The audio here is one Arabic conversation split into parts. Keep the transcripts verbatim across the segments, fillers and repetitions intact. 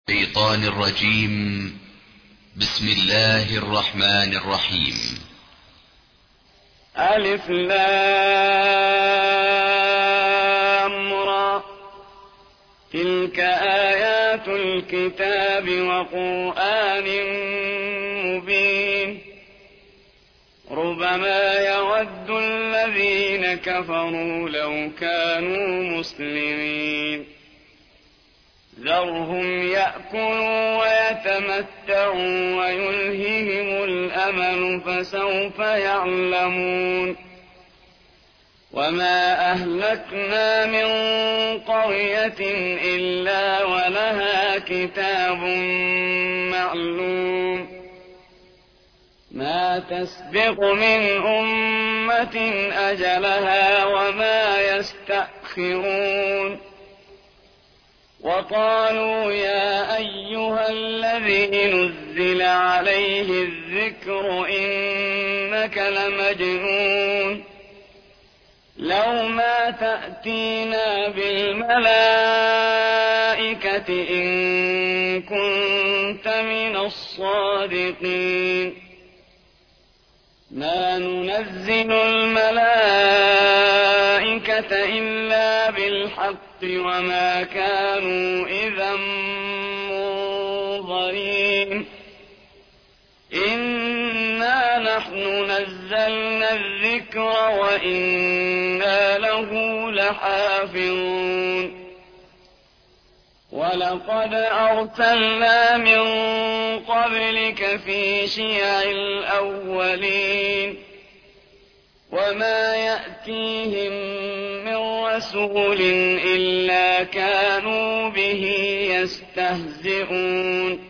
الشيطان الرجيم. بسم الله الرحمن الرحيم. ألف لام را. تلك آيات الكتاب وقرآن مبين. ربما يود الذين كفروا لو كانوا مسلمين. ذرهم يأكلوا ويتمتعوا ويلههم الأمل فسوف يعلمون. وما أهلكنا من قرية إلا ولها كتاب معلوم. ما تسبق من أمة أجلها وما يستأخرون. وقالوا يا أيها الذي نزل عليه الذكر إنك لمجنون. لو ما تأتينا بالملائكة إن كنت من الصادقين. ما ننزل الملائكة إلا بالحق وما كانوا إذا منظرين. إنا نحن نزلنا الذكر وإنا له لحافظون. ولقد أرسلنا من قبلك في شيع الأولين. وما يأتيهم من رسول إلا كانوا به يستهزئون.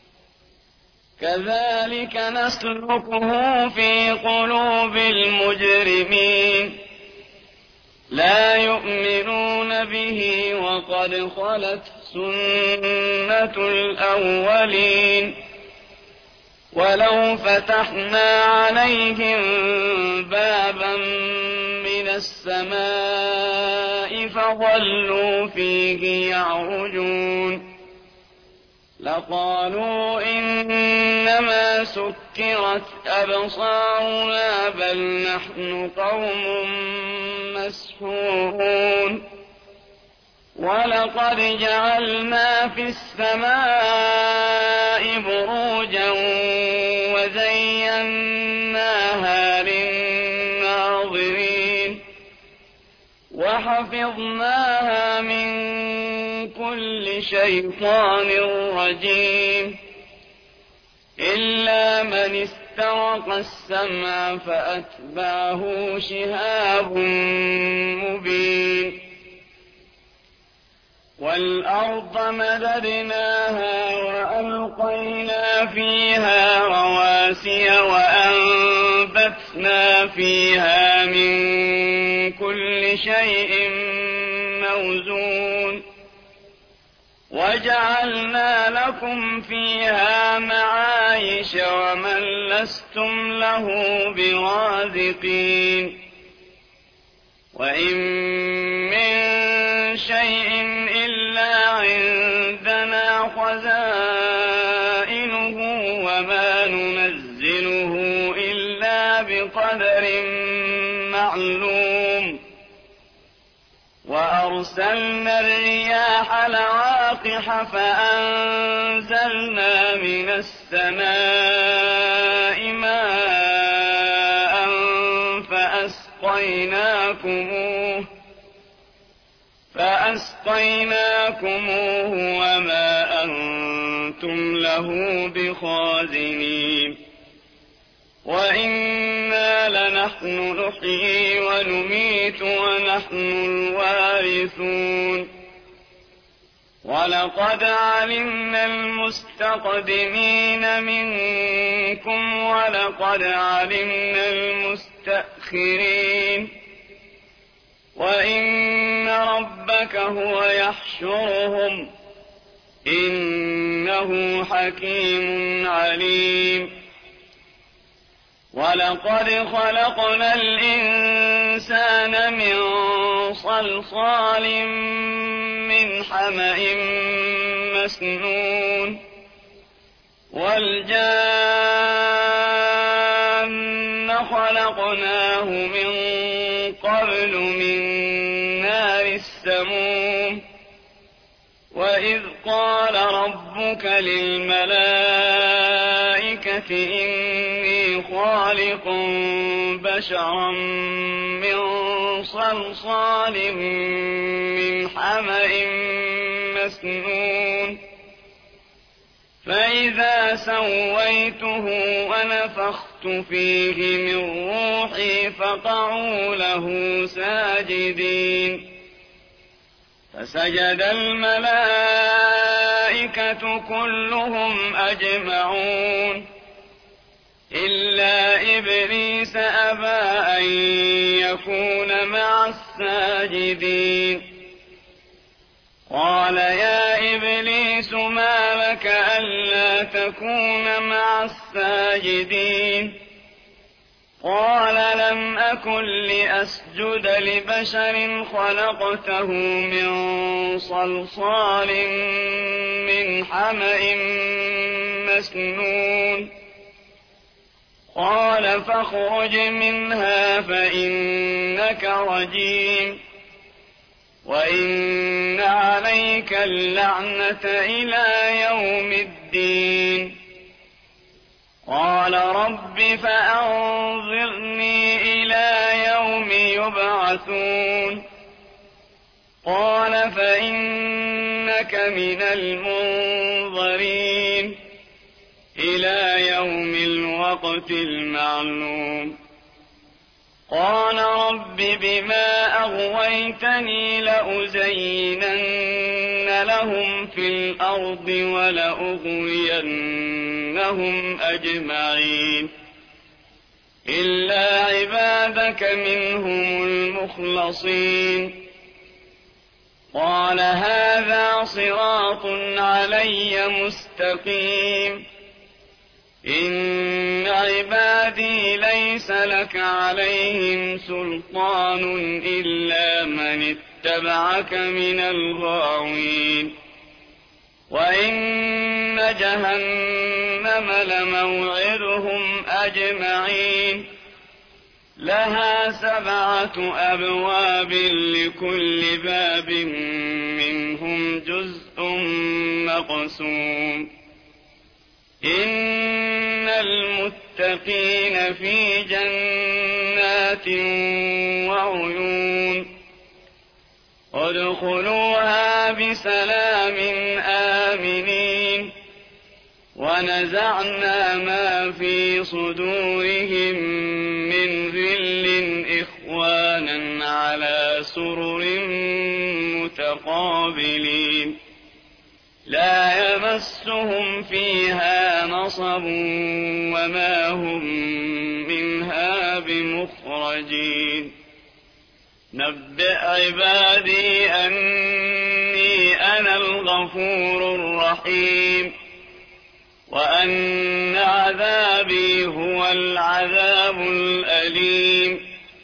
كذلك نسلكه في قلوب المجرمين. لا يؤمنون به وقد خلت سنة الأولين. ولو فتحنا عليهم بابا من السماء فظلوا فيه يعرجون لقالوا إنما سكرت أبصارنا بل نحن قوم مسحورون. ولقد جعلنا في السماء بروجا وزيناها للناظرين. وحفظناها من كل شيطان رجيم. إلا من استرق السمع فأتبعه شهاب مبين. والأرض مددناها وألقينا فيها رواسي وأنبتنا فيها من كل شيء موزون. وجعلنا لكم فيها معايش ومن لستم له برازقين. وإن من شيء إلا عندنا خزائنه وما ننزله إلا بقدر معلوم. وأرسلنا الرياح لواقح فأنزلنا من السماء ماء فأسقيناكموه فأسقيناكموه وما أنتم له بخازنين. وإنا لنحن نحيي ونميت ونحن الوارثون. ولقد علمنا المستقدمين منكم ولقد علمنا المستأخرين. وإن ربك هو يحشرهم إنه حكيم عليم. ولقد خلقنا الإنسان من صلصال من حمأ مسنون والجان خلقناه من قبل من نار السموم وإذ قال ربك للملائكة إني خالق بشرا من صلصال من حمأ مسنون فإذا سويته ونفخت فيه من روحي فقعوا له ساجدين فسجد الملائكة كلهم أجمعون إلا إبليس أبى أن يكون مع الساجدين قال يا إبليس ما لك ألا تكون مع الساجدين قال لم أكن لأسجد لبشر خلقته من صلصال من حمأ مسنون قال فاخرج منها فإنك رجيم وإن عليك اللعنة إلى يوم الدين قال رب فأنظرني إلى يوم يبعثون قال فإنك من المنظرين إلى يوم الوقت المعلوم قال رب بما أغويتني لأزينن لهم في الأرض ولأغوينهم أجمعين إلا عبادك منهم المخلصين قال هذا صراط علي مستقيم إن عبادي ليس لك عليهم سلطان إلا من اتبعك من الغاوين وإن جهنم لموعدهم أجمعين لها سبعة أبواب لكل باب منهم جزء مقسوم إن المتقين في جنات وعيون ادخلوها بسلام آمنين ونزعنا ما في صدورهم من غل إخوانا على سرر متقابلين لا يمسهم فيها نصب وما هم منها بمخرجين نبئ عبادي أني أنا الغفور الرحيم وأن عذابي هو العذاب الأليم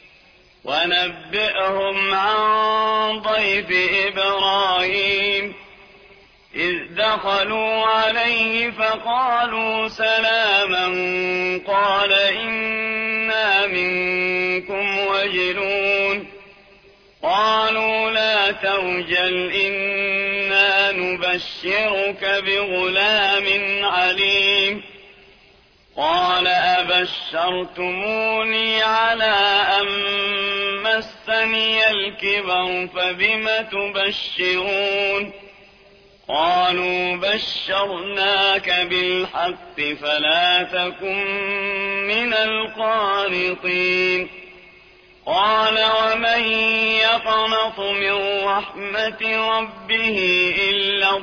ونبئهم عن ضيف إبراهيم إذ دخلوا عليه فقالوا سلاما قال إنا منكم وجلون قالوا لا توجل إنا نبشرك بغلام عليم قال أبشرتموني على أن مسني الكبر فبم تبشرون قالوا بشرناك بالحق فلا تكن من القانطين قال ومن يقنط من رحمة ربه إلا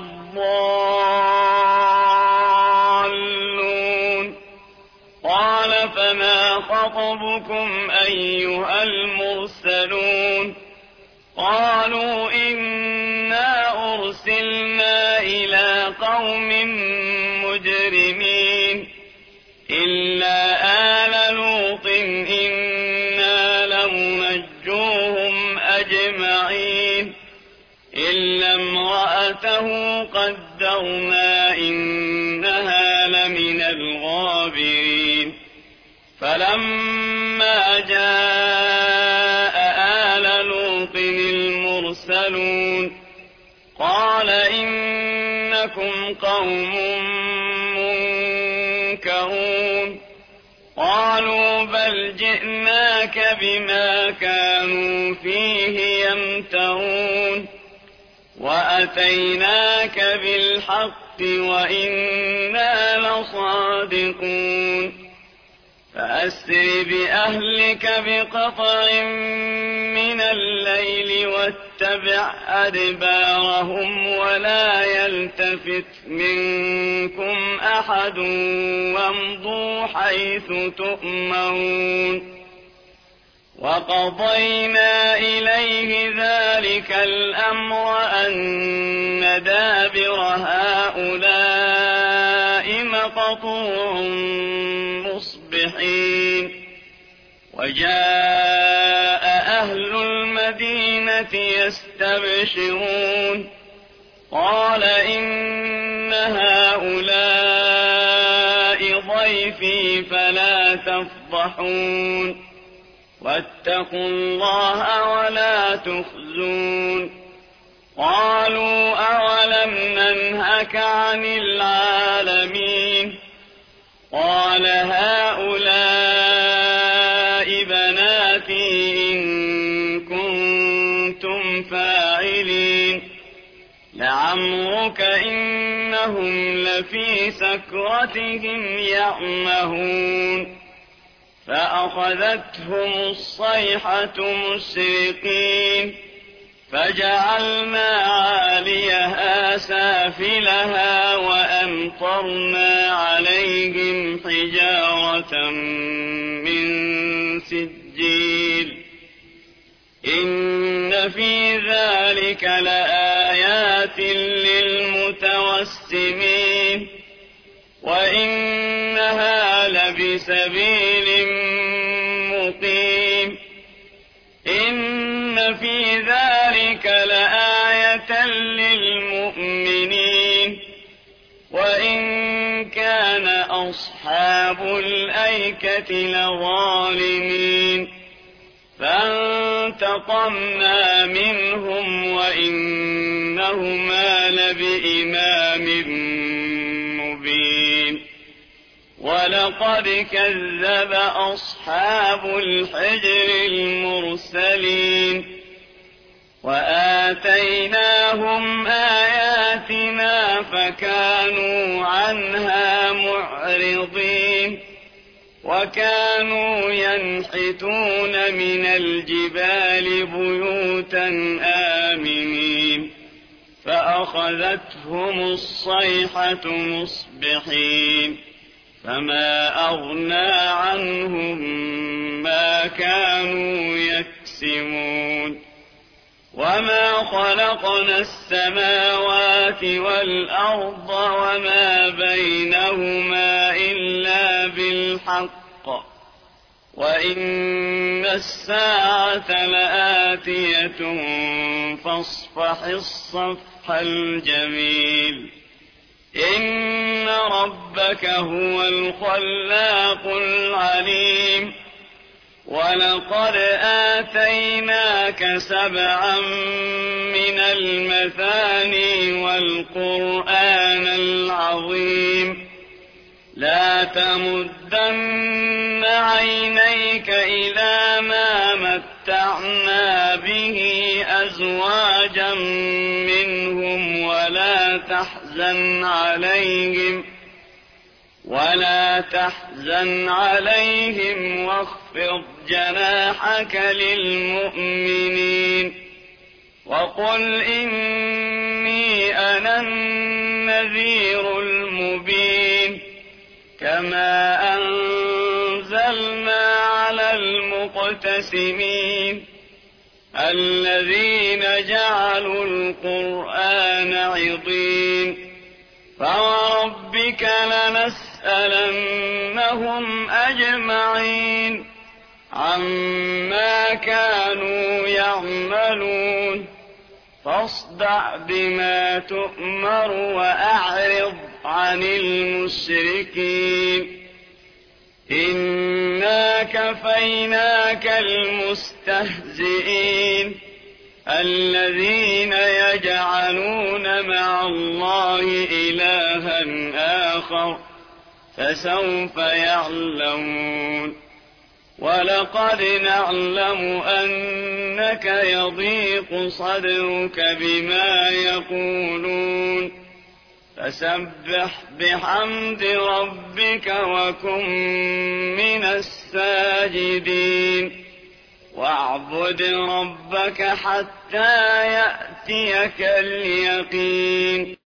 الضالون قال فما خطبكم أيها المرسلون قالوا إنا أرسلنا إلى قوم مجرمين إلا آل لوط إنا لمنجوهم أجمعين إلا امرأته قدرنا قدرنا إنها لمن الغابرين فلما جاء آل لوط المرسلون قال إنكم قوم منكرون قالوا بل جئناك بما كانوا فيه يمترون وأتيناك بالحق وإنا لصادقون فأسر بأهلك بقطع من الليل واتبع أدبارهم ولا يلتفت منكم أحد وامضوا حيث تؤمرون وقضينا إليه ذلك الأمر أن دابر هؤلاء مقطوع مصبحين وجاء أهل المدينة يستبشرون قال إن هؤلاء ضيفي فلا تفضحون واتقوا الله ولا تخزون قالوا أولم ننهك عن العالمين قال هؤلاء بناتي إن كنتم فاعلين لعمرك إنهم لفي سكرتهم يعمهون فأخذتهم الصيحة مشرقين فجعلنا عاليها سافلها وأمطرنا عليهم حجارة من سجيل إن في ذلك لآيات للمتوسمين وإنها لبسبيل مقيم إن في ذلك لآية للمؤمنين وإن كان أصحاب الأيكة لظالمين فانتقمنا منهم وإنهما لبإمام مبين ولقد كذب أصحاب الحجر المرسلين وآتيناهم آياتنا فكانوا عنها معرضين وكانوا ينحتون من الجبال بيوتا آمنين فأخذتهم الصيحة مصبحين فما أغنى عنهم ما كانوا يكسبون وما خلقنا السماوات والأرض وما بينهما إلا بالحق وإن الساعة لآتية فاصفح الصفح الجميل إن ربك هو الخلاق العليم ولقد آتيناك سبعا من المثاني والقرآن العظيم لا تمدن عينيك إلى ما متعنا به أزواجا منهم ولا تحزن عليهم ولا تحزن عليهم واخفض جناحك للمؤمنين وقل إني أنا النذير المبين كما أنزلنا على المقتسمين الذين جعلوا القرآن عضين فوربك لنسألنهم أجمعين عما كانوا يعملون فاصدع بما تؤمر وأعرض عن المشركين إنا كفيناك المستهزئين الذين يجعلون مع الله إلها آخر فسوف يعلمون ولقد نعلم أنك يضيق صدرك بما يقولون فسبح بحمد ربك وكن من الساجدين واعبد ربك حتى يأتيك اليقين